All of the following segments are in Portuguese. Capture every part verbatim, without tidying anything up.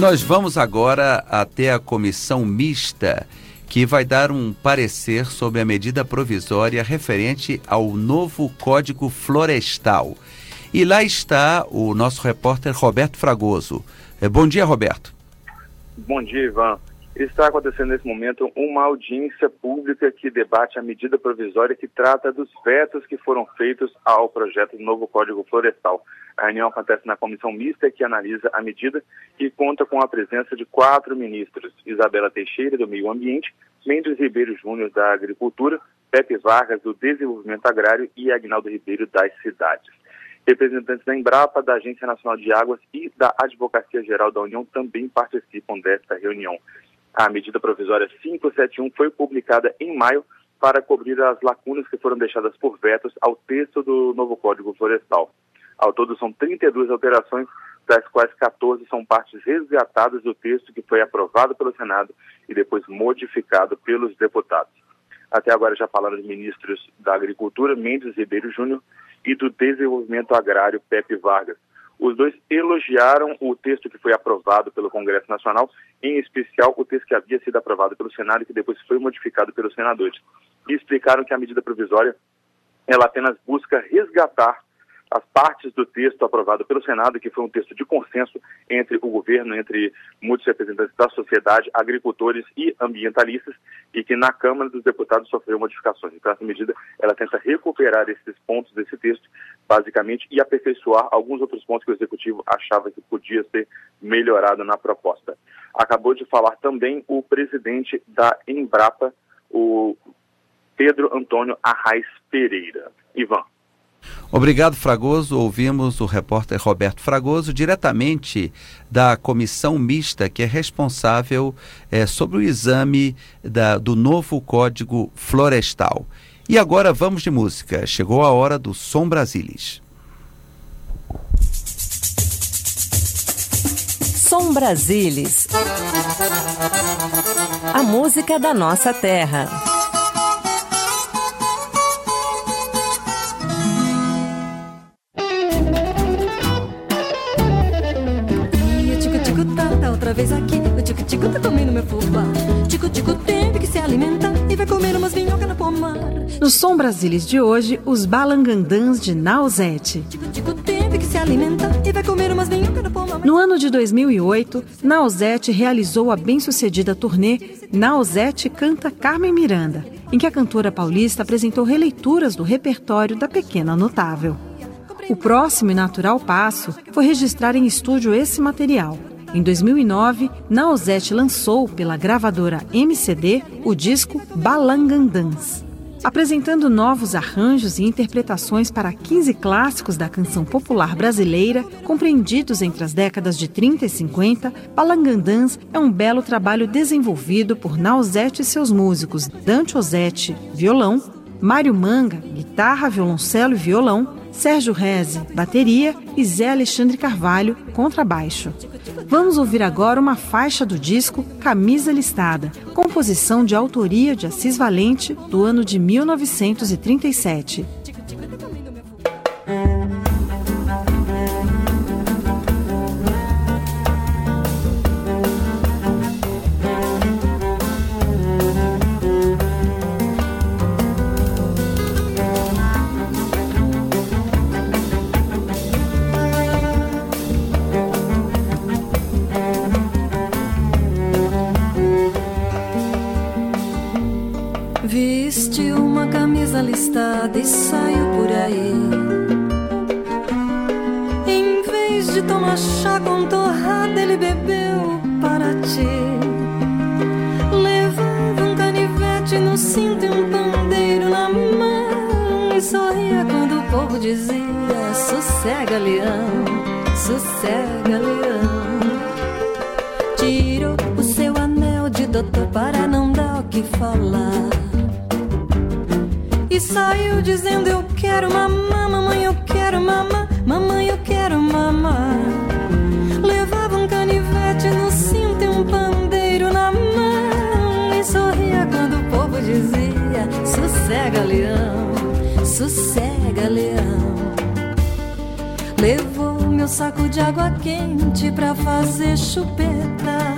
nós vamos agora até a comissão mista, que vai dar um parecer sobre a medida provisória referente ao novo Código Florestal. E lá está o nosso repórter Roberto Fragoso. Bom dia, Roberto. Bom dia, Ivan. Está acontecendo nesse momento uma audiência pública que debate a medida provisória que trata dos vetos que foram feitos ao projeto do novo Código Florestal. A reunião acontece na comissão mista que analisa a medida e conta com a presença de quatro ministros: Isabela Teixeira, do Meio Ambiente, Mendes Ribeiro Júnior, da Agricultura, Pepe Vargas, do Desenvolvimento Agrário e Aguinaldo Ribeiro, das Cidades. Representantes da Embrapa, da Agência Nacional de Águas e da Advocacia Geral da União também participam desta reunião. A medida provisória quinhentos e setenta e um foi publicada em maio para cobrir as lacunas que foram deixadas por vetos ao texto do novo Código Florestal. Ao todo são trinta e duas alterações, das quais quatorze são partes resgatadas do texto que foi aprovado pelo Senado e depois modificado pelos deputados. Até agora já falaram os ministros da Agricultura, Mendes Ribeiro Júnior, e do Desenvolvimento Agrário, Pepe Vargas. Os dois elogiaram o texto que foi aprovado pelo Congresso Nacional, em especial o texto que havia sido aprovado pelo Senado e que depois foi modificado pelos senadores. E explicaram que a medida provisória ela apenas busca resgatar as partes do texto aprovado pelo Senado, que foi um texto de consenso entre o governo, entre muitos representantes da sociedade, agricultores e ambientalistas, e que na Câmara dos Deputados sofreu modificações. Então, essa medida ela tenta recuperar esses pontos desse texto, basicamente, e aperfeiçoar alguns outros pontos que o Executivo achava que podia ser melhorado na proposta. Acabou de falar também o presidente da Embrapa, o Pedro Antônio Arraes Pereira. Ivan. Obrigado, Fragoso. Ouvimos o repórter Roberto Fragoso, diretamente da comissão mista que é responsável é, sobre o exame da, do novo Código Florestal. E agora vamos de música. Chegou a hora do Som Brasilis. Som Brasilis. A música da nossa terra. Outra vez aqui, o tico-tico tá comendo meu fubá. Tico-tico teve que se alimentar e vai comer umas minhocas no pomar. No Som Brasilis de hoje, os Balangandãs de Nausete. Tico-tico teve que se alimentar e vai comer umas minhocas no pomar. No ano de dois mil e oito, Nausete realizou a bem-sucedida turnê Nausete Canta Carmen Miranda, em que a cantora paulista apresentou releituras do repertório da Pequena Notável. O próximo e natural passo foi registrar em estúdio esse material. Em dois mil e nove, Nausete lançou, pela gravadora M C D, o disco Balangandãs. Apresentando novos arranjos e interpretações para quinze clássicos da canção popular brasileira, compreendidos entre as décadas de trinta e cinquenta, Balangandãs é um belo trabalho desenvolvido por Nausete e seus músicos Dante Ozzetti, violão, Mário Manga, guitarra, violoncelo e violão, Sérgio Reze, bateria e Zé Alexandre Carvalho, contrabaixo. Vamos ouvir agora uma faixa do disco Camisa Listada, composição de autoria de Assis Valente, do ano de mil novecentos e trinta e sete. Viste uma camisa listada e saiu por aí. Em vez de tomar chá com torrada, ele bebeu para ti. Levava um canivete no cinto e um pandeiro na mão, e sorria quando o povo dizia: sossega, leão, sossega, leão. Tirou o seu anel de doutor para não dar o que falar, e saiu dizendo: eu quero mamar, mamãe, eu quero mamar, mamãe, eu quero mamar. Levava um canivete no cinto e um pandeiro na mão, e sorria quando o povo dizia: sossega, leão, sossega, leão. Levou meu saco de água quente pra fazer chupeta.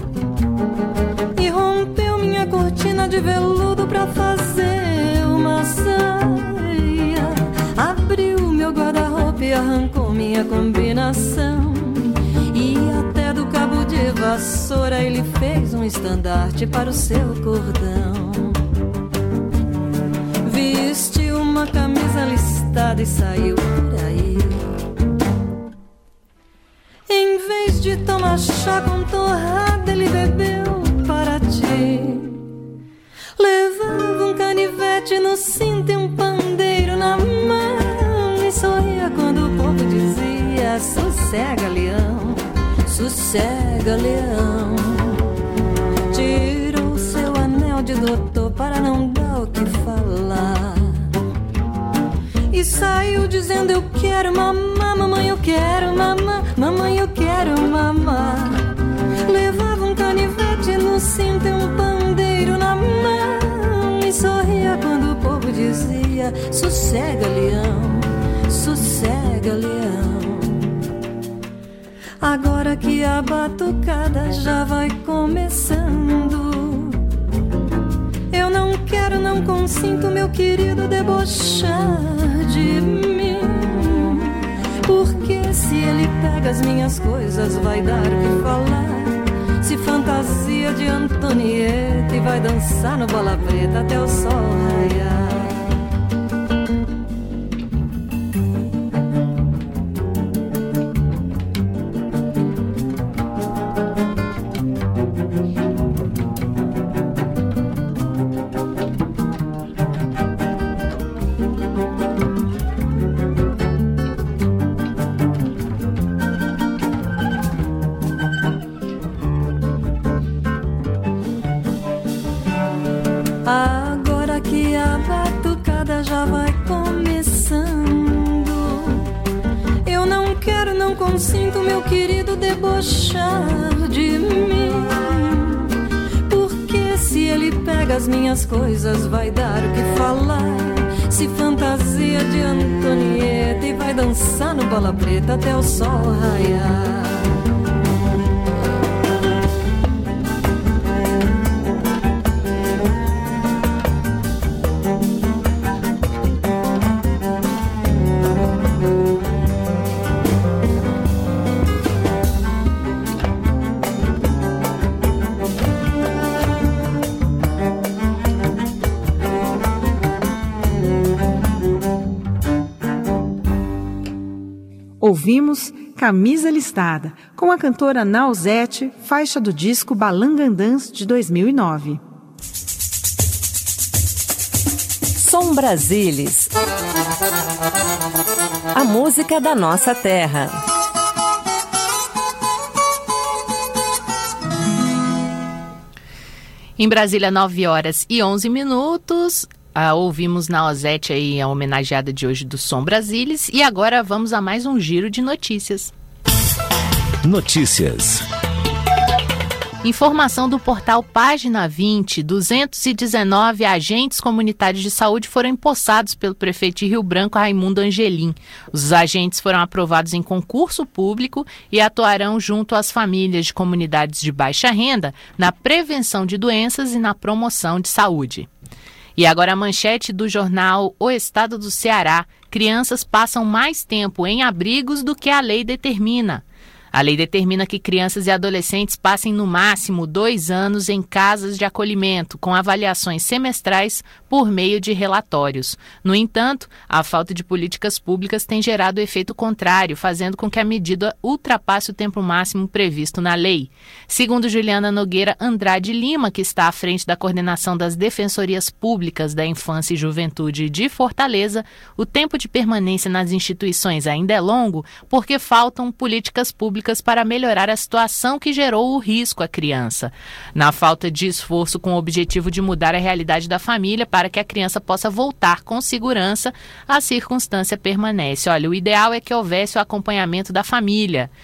E rompeu minha cortina de veludo pra fazer uma saia. Abriu meu guarda-roupa e arrancou minha combinação. E até do cabo de vassoura ele fez um estandarte para o seu cordão. Vestiu uma camisa listada e saiu por aí. Em vez de tomar chá com torrada, ele bebeu para ti. Levava um canivete no cinto e um pandeiro na mão. E sorria quando o povo dizia: sossega, leão, sossega, leão. Tirou seu anel de doutor para não dar o que falar. E saiu dizendo: eu quero mamar, mamãe, eu quero mamar, mamãe, eu quero mamar. Levava um canivete no cinto e um pandeiro na mão. E sorria quando o povo dizia: sossega, leão, sossega, leão. Agora que a batucada já vai começando, eu não quero, não consinto, meu querido, debochar de mim. Porque se ele pega as minhas coisas, vai dar o que falar. Se fantasia de Antonieta e vai dançar no Bola Preta até o sol raiar. Agora que a batucada já vai começando, eu não quero, não consinto, meu querido, debochar de mim. Porque se ele pega as minhas coisas, vai dar o que falar. Se fantasia de Antonieta e vai dançar no Bola Preta até o sol raiar. Ouvimos Camisa Listada, com a cantora Nausete, faixa do disco Balangandãs de dois mil e nove. Som Brasilis. A música da nossa terra. Em Brasília, nove horas e onze minutos. Ah, ouvimos Nausete aí, a homenageada de hoje do Som Brasilis. E agora vamos a mais um giro de notícias. Notícias. Informação do portal Página vinte, duzentos e dezenove agentes comunitários de saúde foram empossados pelo prefeito de Rio Branco, Raimundo Angelim. Os agentes foram aprovados em concurso público e atuarão junto às famílias de comunidades de baixa renda na prevenção de doenças e na promoção de saúde. E agora a manchete do jornal O Estado do Ceará. Crianças passam mais tempo em abrigos do que a lei determina. A lei determina que crianças e adolescentes passem no máximo dois anos em casas de acolhimento, com avaliações semestrais por meio de relatórios. No entanto, a falta de políticas públicas tem gerado o efeito contrário, fazendo com que a medida ultrapasse o tempo máximo previsto na lei. Segundo Juliana Nogueira Andrade Lima, que está à frente da coordenação das Defensorias Públicas da Infância e Juventude de Fortaleza, o tempo de permanência nas instituições ainda é longo porque faltam políticas públicas para melhorar a situação que gerou o risco à criança. Na falta de esforço com o objetivo de mudar a realidade da família para que a criança possa voltar com segurança, a circunstância permanece. Olha, o ideal é que houvesse o acompanhamento da família.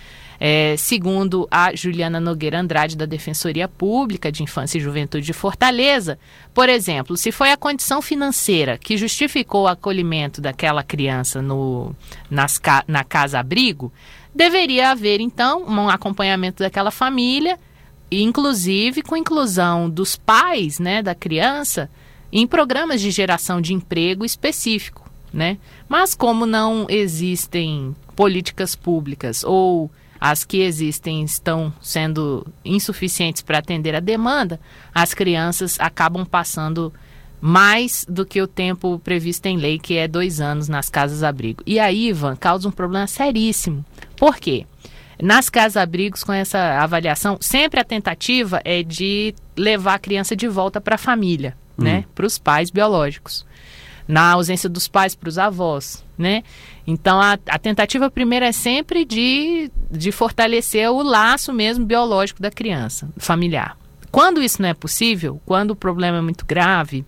É, segundo a Juliana Nogueira Andrade, da Defensoria Pública de Infância e Juventude de Fortaleza, por exemplo, se foi a condição financeira que justificou o acolhimento daquela criança no, nas, na casa-abrigo, deveria haver, então, um acompanhamento daquela família, inclusive com inclusão dos pais, né, da criança, em programas de geração de emprego específico, né? Mas como não existem políticas públicas ou as que existem estão sendo insuficientes para atender a demanda, as crianças acabam passando mais do que o tempo previsto em lei, que é dois anos nas casas-abrigo. E aí, Ivan, causa um problema seríssimo. Por quê? Nas casas-abrigos, com essa avaliação, sempre a tentativa é de levar a criança de volta para a família, hum. né? Para os pais biológicos. Na ausência dos pais, para os avós, né? Então, a, a tentativa primeira é sempre de, de fortalecer o laço mesmo biológico da criança, familiar. Quando isso não é possível, quando o problema é muito grave,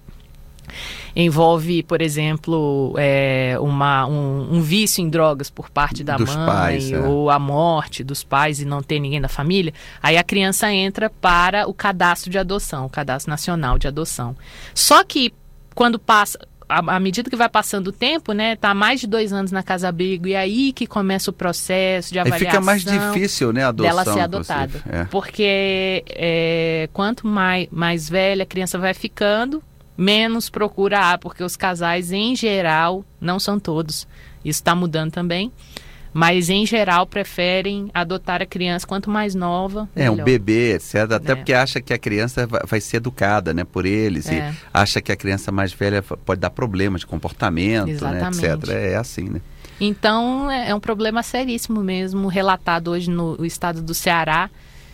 envolve, por exemplo, é, uma, um, um vício em drogas por parte da dos mãe, pais, é. ou a morte dos pais e não ter ninguém da família, aí a criança entra para o cadastro de adoção, o Cadastro Nacional de Adoção. Só que quando passa... À medida que vai passando o tempo, né, tá há mais de dois anos na casa-abrigo, e aí que começa o processo de avaliação. Aí fica mais difícil, né, a adoção dela ser adotada. É. Porque é, quanto mais, mais velha a criança vai ficando, menos procura há, porque os casais, em geral, não são todos, isso está mudando também, mas em geral preferem adotar a criança quanto mais nova, É, melhor. um bebê, etcétera. Até é. porque acha que a criança vai, vai ser educada, né, por eles. É. E acha que a criança mais velha pode dar problemas de comportamento, Exatamente. né, etcétera. É assim, né? Então, é um problema seríssimo mesmo, relatado hoje no estado do Ceará,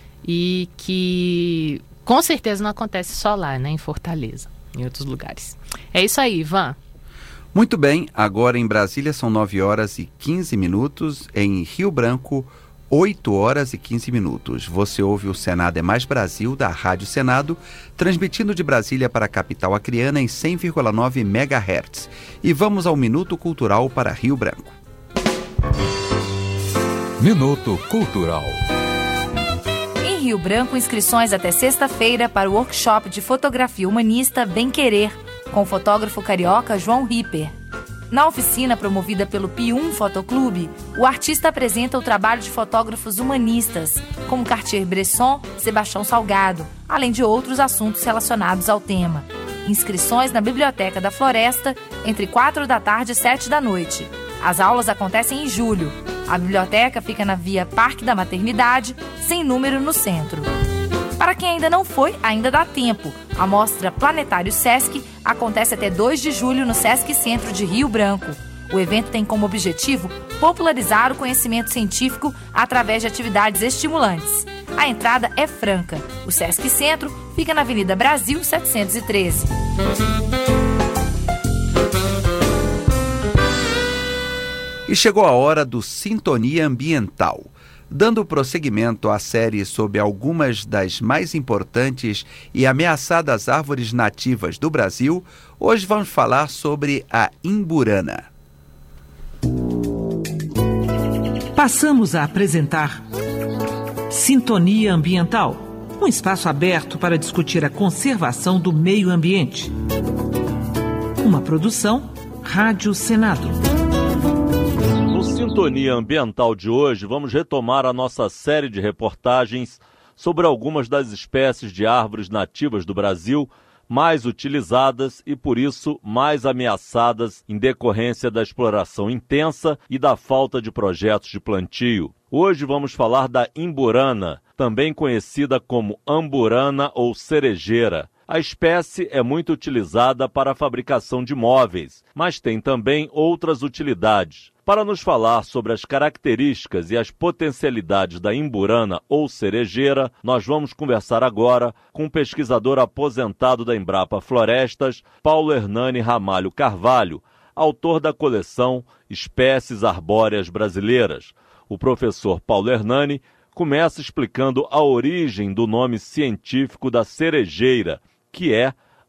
e que com certeza não acontece só lá, né, em Fortaleza, em outros lugares. É isso aí, Ivan. Muito bem, agora em Brasília são nove horas e quinze minutos, em Rio Branco, oito horas e quinze minutos. Você ouve o Senado é Mais Brasil, da Rádio Senado, transmitindo de Brasília para a capital acreana em cem vírgula nove megahertz. E vamos ao Minuto Cultural para Rio Branco. Minuto Cultural. Em Rio Branco, inscrições até sexta-feira para o workshop de fotografia humanista Bem Querer, com o fotógrafo carioca João Ripper. Na oficina promovida pelo P um Fotoclube, o artista apresenta o trabalho de fotógrafos humanistas, como Cartier-Bresson, Sebastião Salgado, além de outros assuntos relacionados ao tema. Inscrições na Biblioteca da Floresta, entre quatro da tarde e sete da noite. As aulas acontecem em julho. A biblioteca fica na via Parque da Maternidade, sem número no centro. Para quem ainda não foi, ainda dá tempo. A mostra Planetário Sesc acontece até dois de julho no Sesc Centro de Rio Branco. O evento tem como objetivo popularizar o conhecimento científico através de atividades estimulantes. A entrada é franca. O Sesc Centro fica na Avenida Brasil setecentos e treze. E chegou a hora do Sintonia Ambiental. Dando prosseguimento à série sobre algumas das mais importantes e ameaçadas árvores nativas do Brasil, hoje vamos falar sobre a imburana. Passamos a apresentar Sintonia Ambiental, um espaço aberto para discutir a conservação do meio ambiente. Uma produção Rádio Senado. No Sintonia Ambiental de hoje, vamos retomar a nossa série de reportagens sobre algumas das espécies de árvores nativas do Brasil mais utilizadas e, por isso, mais ameaçadas em decorrência da exploração intensa e da falta de projetos de plantio. Hoje vamos falar da imburana, também conhecida como amburana ou cerejeira. A espécie é muito utilizada para a fabricação de móveis, mas tem também outras utilidades. Para nos falar sobre as características e as potencialidades da imburana ou cerejeira, nós vamos conversar agora com o pesquisador aposentado da Embrapa Florestas, Paulo Hernani Ramalho Carvalho, autor da coleção Espécies Arbóreas Brasileiras. O professor Paulo Hernani começa explicando a origem do nome científico da cerejeira, que é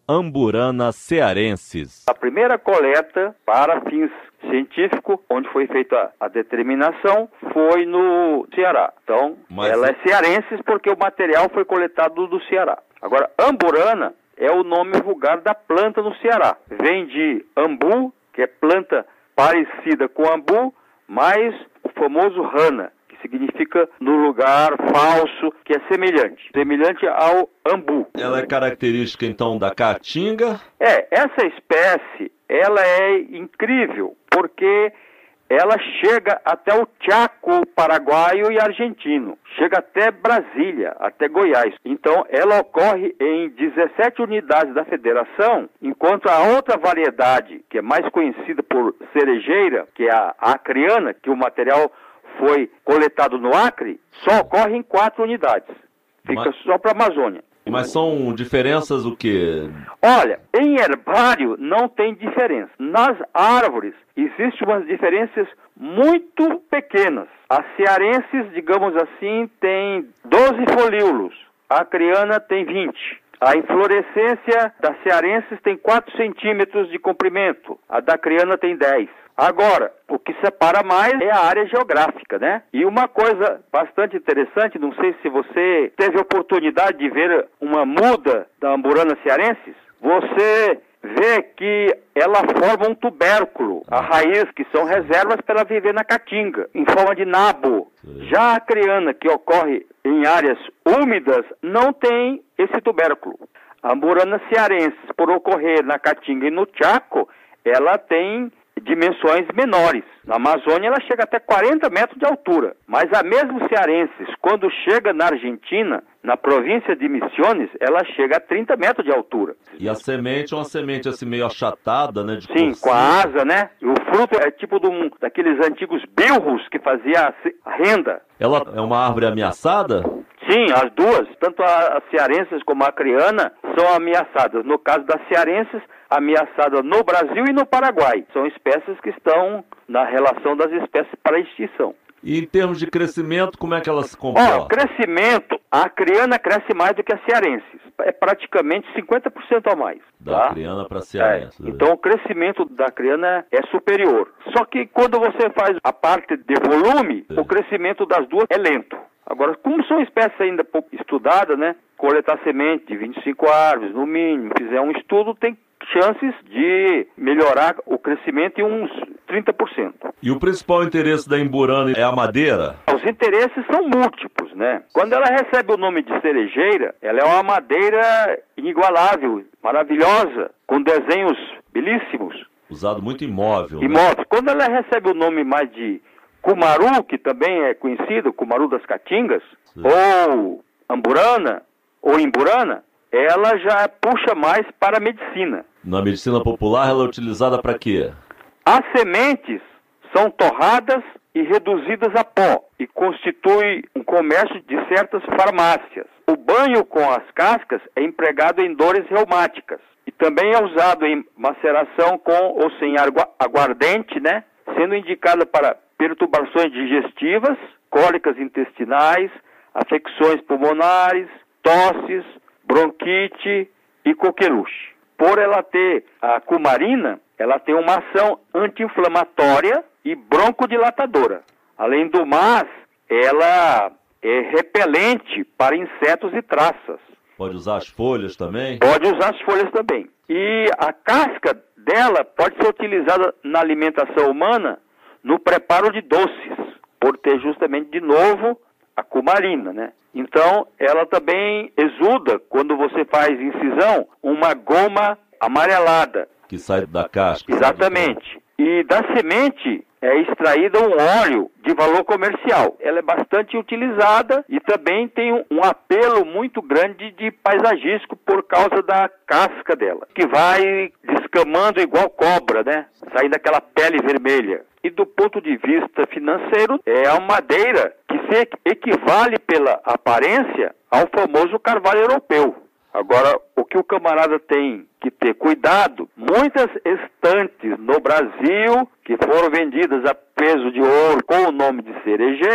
Amburana cearensis. A primeira coleta para fins científicos, onde foi feita a determinação, foi no Ceará. Então, Mas... ela é cearensis porque o material foi coletado do Ceará. Agora, amburana é o nome vulgar da planta no Ceará. Vem de ambu, que é planta parecida com ambu, mas o famoso rana, que significa no lugar falso, que é semelhante, semelhante ao ambu. Ela é característica, então, da caatinga? É, essa espécie, ela é incrível, porque ela chega até o Chaco paraguaio e argentino, chega até Brasília, até Goiás. Então, ela ocorre em dezessete unidades da federação, enquanto a outra variedade, que é mais conhecida por cerejeira, que é a acriana, que o material foi coletado no Acre, só ocorre em quatro unidades. Fica Mas... só para a Amazônia. Mas são diferenças o quê? Olha, em herbário não tem diferença. Nas árvores existem umas diferenças muito pequenas. As cearenses, digamos assim, tem doze folíolos. A acriana tem vinte. A inflorescência das cearenses tem quatro centímetros de comprimento. A da acriana tem dez. Agora, o que separa mais é a área geográfica, né? E uma coisa bastante interessante, não sei se você teve a oportunidade de ver uma muda da amburana cearensis, você vê que ela forma um tubérculo, a raiz, que são reservas para ela viver na caatinga, em forma de nabo. Já a acriana, que ocorre em áreas úmidas, não tem esse tubérculo. A amburana cearensis, por ocorrer na caatinga e no Chaco, ela tem dimensões menores. Na Amazônia ela chega até quarenta metros de altura. Mas a mesma cearensis, quando chega na Argentina, na província de Misiones, ela chega a trinta metros de altura. E a semente é uma semente assim meio achatada, né? De Sim, porcina. Com a asa, né? E o fruto é tipo de um, daqueles antigos bilros que fazia a renda. Ela é uma árvore ameaçada? Sim, as duas, tanto a cearensis como a acriana, são ameaçadas. No caso das cearensis, ameaçada no Brasil e no Paraguai. São espécies que estão na relação das espécies para extinção. E em termos de crescimento, como é que elas se comportam? Ó, crescimento, a acriana cresce mais do que a cearensis. É praticamente cinquenta por cento a mais. Da tá? acriana para a cearensis. É. Então o crescimento da acriana é superior. Só que quando você faz a parte de volume, é. o crescimento das duas é lento. Agora, como são espécies ainda pouco estudadas, né? Coletar semente de vinte e cinco árvores, no mínimo, fizer um estudo, tem chances de melhorar o crescimento em uns trinta por cento. E o principal interesse da amburana é a madeira? Os interesses são múltiplos, né? Quando ela recebe o nome de cerejeira, ela é uma madeira inigualável, maravilhosa, com desenhos belíssimos. Usado muito imóvel. Imóvel. Né? Quando ela recebe o nome mais de cumaru, que também é conhecido, cumaru das caatingas, Sim. ou amburana, ou imburana, ela já puxa mais para a medicina. Na medicina popular, ela é utilizada para quê? As sementes são torradas e reduzidas a pó e constitui um comércio de certas farmácias. O banho com as cascas é empregado em dores reumáticas e também é usado em maceração com ou sem aguardente, né? Sendo indicada para perturbações digestivas, cólicas intestinais, afecções pulmonares, tosses, bronquite e coqueluche. Por ela ter a cumarina, ela tem uma ação anti-inflamatória e broncodilatadora. Além do mais, ela é repelente para insetos e traças. Pode usar as folhas também? Pode usar as folhas também. E a casca dela pode ser utilizada na alimentação humana no preparo de doces, por ter justamente, de novo, a cumarina, né? Então, ela também exuda, quando você faz incisão, uma goma amarelada. Que sai da casca. Exatamente. E da semente é extraída um óleo de valor comercial. Ela é bastante utilizada e também tem um, um apelo muito grande de paisagístico por causa da casca dela, que vai descamando igual cobra, né? Saindo aquela pele vermelha. E do ponto de vista financeiro, é uma madeira que se equivale pela aparência ao famoso carvalho europeu. Agora, o que o camarada tem que ter cuidado, muitas estantes no Brasil que foram vendidas a peso de ouro com o nome de cerejeira,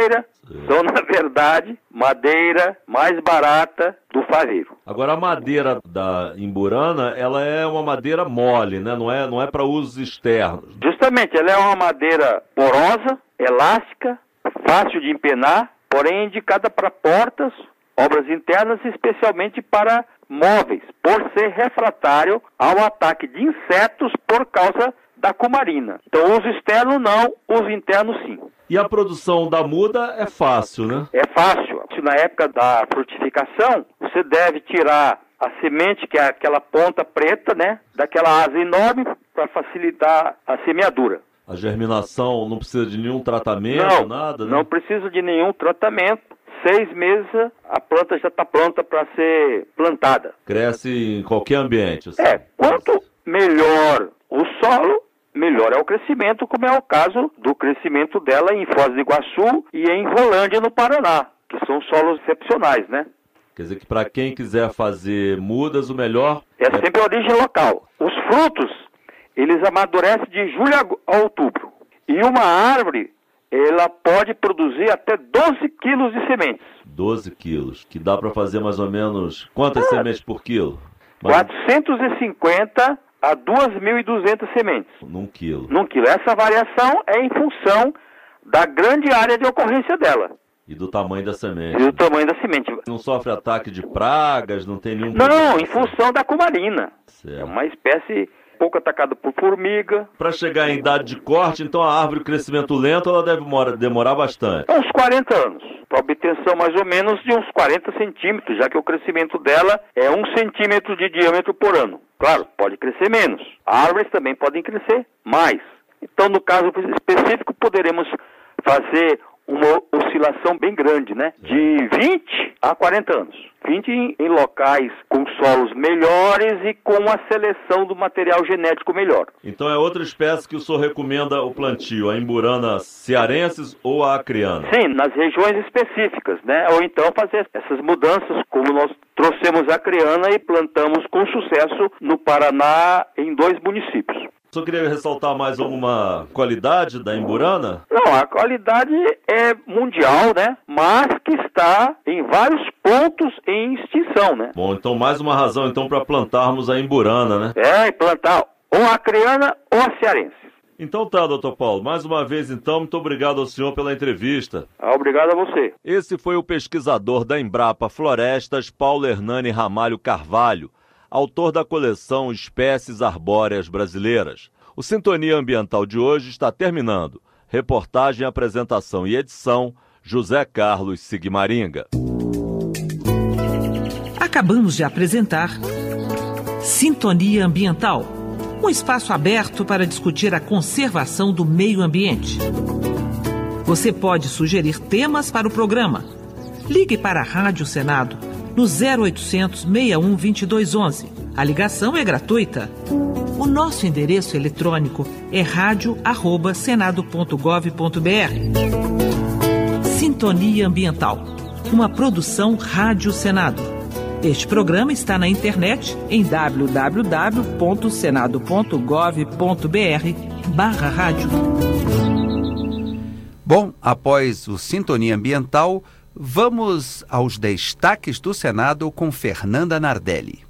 são, na verdade, madeira mais barata do faveiro. Agora, a madeira da imburana, ela é uma madeira mole, né? Não é, não é para usos externos. Justamente, ela é uma madeira porosa, elástica, fácil de empenar, porém indicada para portas, obras internas, especialmente para móveis, por ser refratário ao ataque de insetos por causa da cumarina. Então, uso externo não, uso interno sim. E a produção da muda é fácil, né? É fácil. Na época da frutificação, você deve tirar a semente, que é aquela ponta preta, né, daquela asa enorme, para facilitar a semeadura. A germinação não precisa de nenhum tratamento, não, nada, né? Não precisa de nenhum tratamento. Seis meses a planta já está pronta para ser plantada. Cresce em qualquer ambiente. Assim. É, quanto melhor o solo, melhor é o crescimento, como é o caso do crescimento dela em Foz do Iguaçu e em Rolândia, no Paraná, que são solos excepcionais, né? Quer dizer que para quem quiser fazer mudas, o melhor... É sempre a origem local. Os frutos, eles amadurecem de julho a outubro. E uma árvore, ela pode produzir até doze quilos de sementes. doze quilos, que dá para fazer mais ou menos... Quantas ah, sementes por quilo? Mas... quatrocentos e cinquenta a duas mil e duzentas sementes. Num quilo. Num quilo. Essa variação é em função da grande área de ocorrência dela. E do tamanho da semente. E do tamanho da semente. Não sofre ataque de pragas, não tem nenhum... Não, em função da cumarina. Certo. É uma espécie pouco atacada por formiga. Para chegar em idade de corte, então a árvore, crescimento lento, ela deve demorar bastante. Uns quarenta anos. Para obtenção mais ou menos de uns quarenta centímetros, já que o crescimento dela é um centímetro de diâmetro por ano. Claro, pode crescer menos. Árvores também podem crescer mais. Então, no caso específico, poderemos fazer uma oscilação bem grande, né? De vinte a quarenta anos. vinte em, em locais com solos melhores e com a seleção do material genético melhor. Então é outra espécie que o senhor recomenda o plantio, a imburana cearensis ou a acreana? Sim, nas regiões específicas, né? Ou então fazer essas mudanças, como nós trouxemos a acreana e plantamos com sucesso no Paraná, em dois municípios. O senhor queria ressaltar mais alguma qualidade da imburana? Não, a qualidade é mundial, né? Mas que está em vários pontos em extinção, né? Bom, então mais uma razão então para plantarmos a imburana, né? É, e plantar ou a acreana ou a cearense. Então tá, doutor Paulo. Mais uma vez, então, muito obrigado ao senhor pela entrevista. Ah, obrigado a você. Esse foi o pesquisador da Embrapa Florestas, Paulo Hernani Ramalho Carvalho, autor da coleção Espécies Arbóreas Brasileiras. O Sintonia Ambiental de hoje está terminando. Reportagem, apresentação e edição, José Carlos Sigmaringa. Acabamos de apresentar Sintonia Ambiental, um espaço aberto para discutir a conservação do meio ambiente. Você pode sugerir temas para o programa. Ligue para a Rádio Senado no zero oitocentos, seis um, dois dois um um. A ligação é gratuita. O nosso endereço eletrônico é radio arroba senado ponto gov ponto br. Sintonia Ambiental, uma produção Rádio Senado. Este programa está na internet em w w w ponto senado ponto gov ponto br barra rádio. Bom, após o Sintonia Ambiental, vamos aos destaques do Senado com Fernanda Nardelli.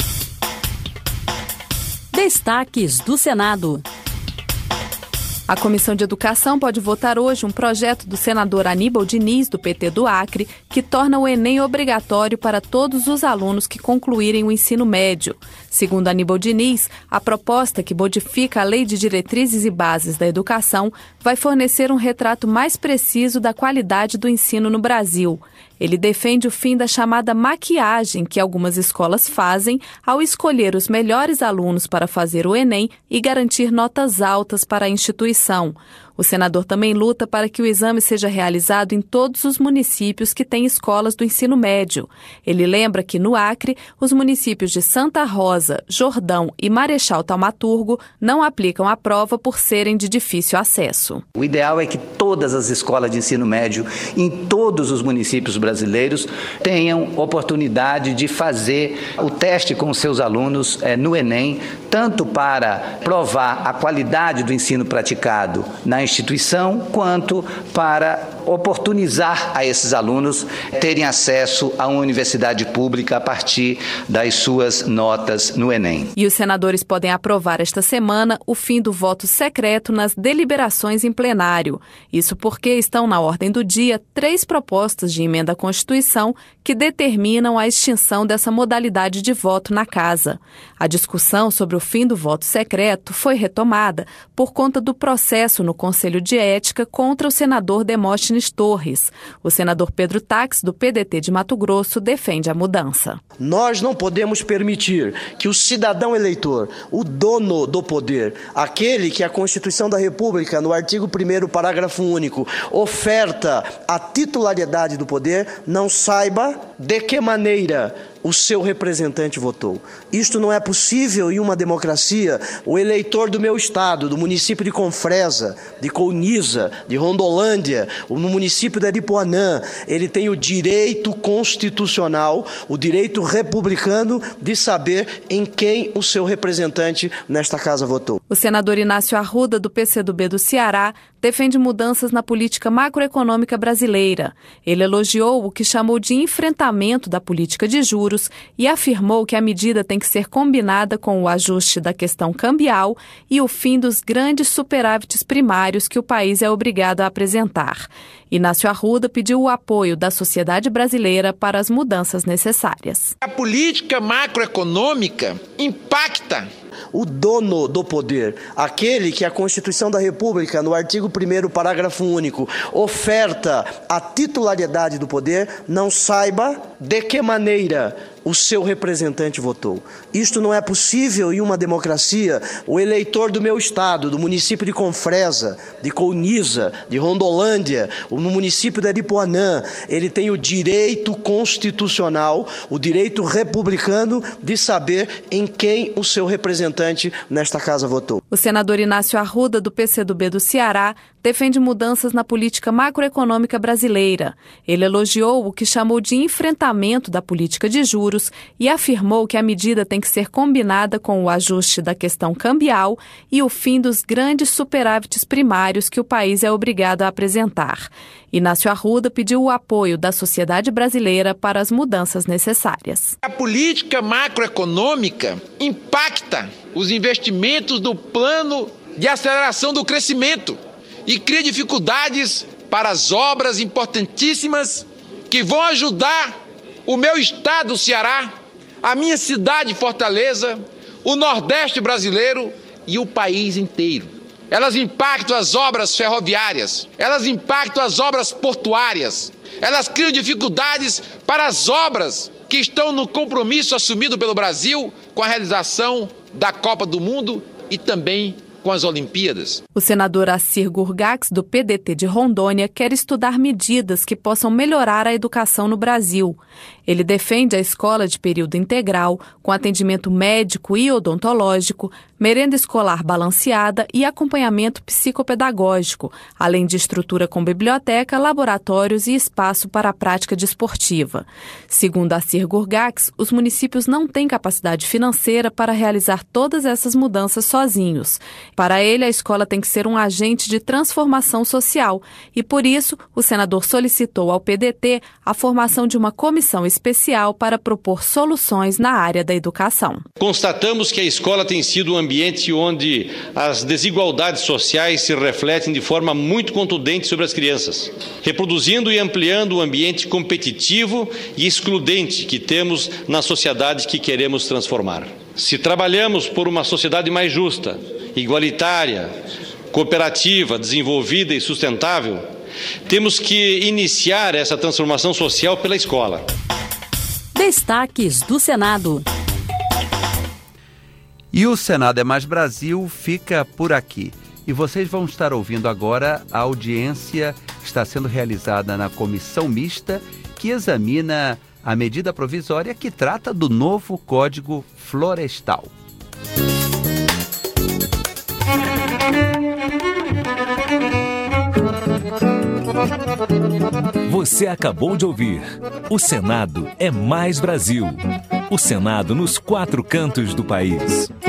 Destaques do Senado. A Comissão de Educação pode votar hoje um projeto do senador Aníbal Diniz, do P T do Acre, que torna o Enem obrigatório para todos os alunos que concluírem o ensino médio. Segundo Aníbal Diniz, a proposta que modifica a Lei de Diretrizes e Bases da Educação vai fornecer um retrato mais preciso da qualidade do ensino no Brasil. Ele defende o fim da chamada maquiagem que algumas escolas fazem ao escolher os melhores alunos para fazer o Enem e garantir notas altas para a instituição. O senador também luta para que o exame seja realizado em todos os municípios que têm escolas do ensino médio. Ele lembra que, no Acre, os municípios de Santa Rosa, Jordão e Marechal Taumaturgo não aplicam a prova por serem de difícil acesso. O ideal é que todas as escolas de ensino médio, em todos os municípios brasileiros, tenham oportunidade de fazer o teste com os seus alunos eh, no Enem, tanto para provar a qualidade do ensino praticado na instituição, quanto para oportunizar a esses alunos terem acesso a uma universidade pública a partir das suas notas no Enem. E os senadores podem aprovar esta semana o fim do voto secreto nas deliberações em plenário. Isso porque estão na ordem do dia três propostas de emenda à Constituição que determinam a extinção dessa modalidade de voto na Casa. A discussão sobre o fim do voto secreto foi retomada por conta do processo no Conselho de Ética contra o senador Demóstenes Torres. O senador Pedro Tax, do P D T de Mato Grosso, defende a mudança. Nós não podemos permitir que o cidadão eleitor, o dono do poder, aquele que a Constituição da República, no artigo primeiro, parágrafo único, oferta a titularidade do poder, não saiba de que maneira o seu representante votou. Isto não é possível em uma democracia. O eleitor do meu estado, do município de Confresa, de Colniza, de Rondolândia, no município de Aripuanã, ele tem o direito constitucional, o direito republicano de saber em quem o seu representante nesta casa votou. O senador Inácio Arruda, do P C do B do Ceará, defende mudanças na política macroeconômica brasileira. Ele elogiou o que chamou de enfrentamento da política de juros e afirmou que a medida tem que ser combinada com o ajuste da questão cambial e o fim dos grandes superávites primários que o país é obrigado a apresentar. Inácio Arruda pediu o apoio da sociedade brasileira para as mudanças necessárias. A política macroeconômica impacta o dono do poder, aquele que a Constituição da República, no artigo primeiro, parágrafo único, oferta a titularidade do poder, não saiba de que maneira o seu representante votou. Isto não é possível em uma democracia. O eleitor do meu estado, do município de Confresa, de Colniza, de Rondolândia, no município de Aripuanã, ele tem o direito constitucional, o direito republicano de saber em quem o seu representante nesta casa votou. O senador Inácio Arruda, do P C do B do Ceará, defende mudanças na política macroeconômica brasileira. Ele elogiou o que chamou de enfrentamento da política de juros e afirmou que a medida tem que ser combinada com o ajuste da questão cambial e o fim dos grandes superávites primários que o país é obrigado a apresentar. Inácio Arruda pediu o apoio da sociedade brasileira para as mudanças necessárias. A política macroeconômica impacta os investimentos do plano de aceleração do crescimento e cria dificuldades para as obras importantíssimas que vão ajudar o meu estado, o Ceará, a minha cidade, Fortaleza, o Nordeste brasileiro e o país inteiro. Elas impactam as obras ferroviárias, elas impactam as obras portuárias, elas criam dificuldades para as obras que estão no compromisso assumido pelo Brasil com a realização da Copa do Mundo e também com as Olimpíadas. O senador Assir Gurgax, do P D T de Rondônia, quer estudar medidas que possam melhorar a educação no Brasil. Ele defende a escola de período integral, com atendimento médico e odontológico, merenda escolar balanceada e acompanhamento psicopedagógico, além de estrutura com biblioteca, laboratórios e espaço para a prática desportiva. Segundo Assir Gurgax, os municípios não têm capacidade financeira para realizar todas essas mudanças sozinhos. Para ele, a escola tem que ser um agente de transformação social e, por isso, o senador solicitou ao P D T a formação de uma comissão especial para propor soluções na área da educação. Constatamos que a escola tem sido um ambiente onde as desigualdades sociais se refletem de forma muito contundente sobre as crianças, reproduzindo e ampliando o ambiente competitivo e excludente que temos na sociedade que queremos transformar. Se trabalhamos por uma sociedade mais justa, igualitária, cooperativa, desenvolvida e sustentável, temos que iniciar essa transformação social pela escola. Destaques do Senado. E o Senado é Mais Brasil fica por aqui. E vocês vão estar ouvindo agora a audiência que está sendo realizada na comissão mista que examina a medida provisória que trata do novo Código Florestal. Você acabou de ouvir O Senado é Mais Brasil. O Senado nos quatro cantos do país.